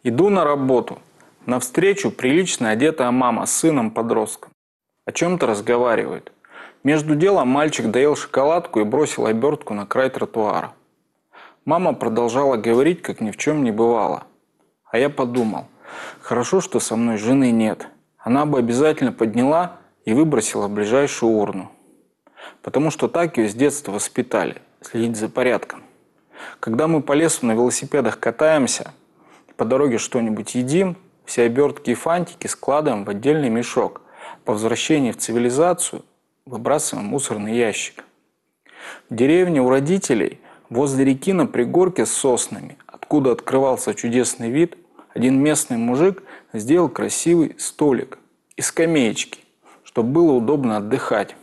Иду на работу. Навстречу прилично одетая мама с сыном-подростком. О чем-то разговаривают. Между делом мальчик доел шоколадку и бросил обертку на край тротуара. Мама продолжала говорить, как ни в чем не бывало. А я подумал, хорошо, что со мной жены нет. Она бы обязательно подняла и выбросила в ближайшую урну. Потому что так ее с детства воспитали, следить за порядком. Когда мы по лесу на велосипедах катаемся, по дороге что-нибудь едим, все обертки и фантики складываем в отдельный мешок. По возвращении в цивилизацию выбрасываем в мусорный ящик. В деревне у родителей возле реки на пригорке с соснами, откуда открывался чудесный вид, один местный мужик сделал красивый столик и скамеечки, чтобы было удобно отдыхать.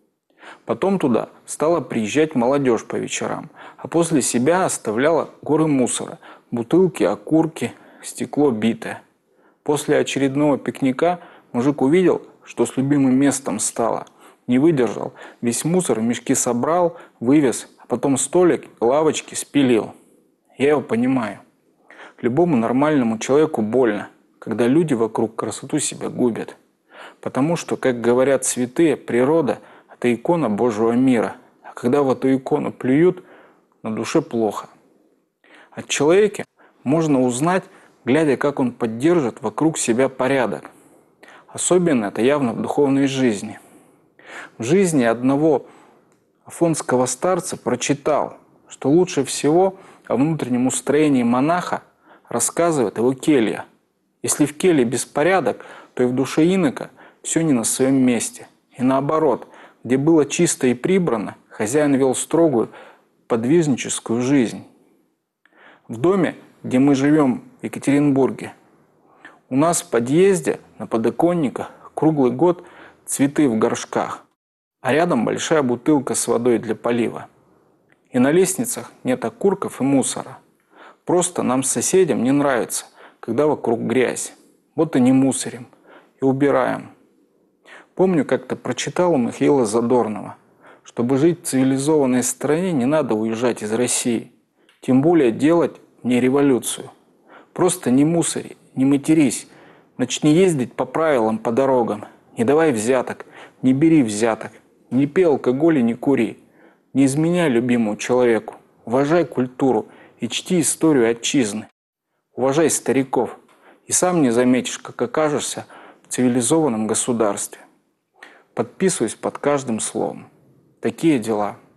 Потом туда стала приезжать молодежь по вечерам, а после себя оставляла горы мусора, бутылки, окурки, стекло битое. После очередного пикника мужик увидел, что с любимым местом стало. Не выдержал, весь мусор в мешки собрал, вывез, а потом столик и лавочки спилил. Я его понимаю. Любому нормальному человеку больно, когда люди вокруг красоту себя губят. Потому что, как говорят святые, природа – это икона Божьего мира. А когда в эту икону плюют, на душе плохо. От человека можно узнать, глядя, как он поддерживает вокруг себя порядок. Особенно это явно в духовной жизни. В жизни одного афонского старца прочитал, что лучше всего о внутреннем устроении монаха рассказывает его келья. Если в келье беспорядок, то и в душе инока все не на своем месте. И наоборот, где было чисто и прибрано, хозяин вел строгую подвижническую жизнь. В доме, где мы живем в Екатеринбурге, у нас в подъезде на подоконниках круглый год цветы в горшках, а рядом большая бутылка с водой для полива. И на лестницах нет окурков и мусора. Просто нам с соседям не нравится, когда вокруг грязь. Вот и не мусорим, и убираем. Помню, как-то прочитал у Михаила Задорнова, чтобы жить в цивилизованной стране, не надо уезжать из России. Тем более делать не революцию. Просто не мусори, не матерись. Начни ездить по правилам, по дорогам. Не давай взяток, не бери взяток. Не пей алкоголь и не кури. Не изменяй любимому человеку. Уважай культуру и чти историю отчизны. Уважай стариков. И сам не заметишь, как окажешься в цивилизованном государстве. Подписываюсь под каждым словом. Такие дела.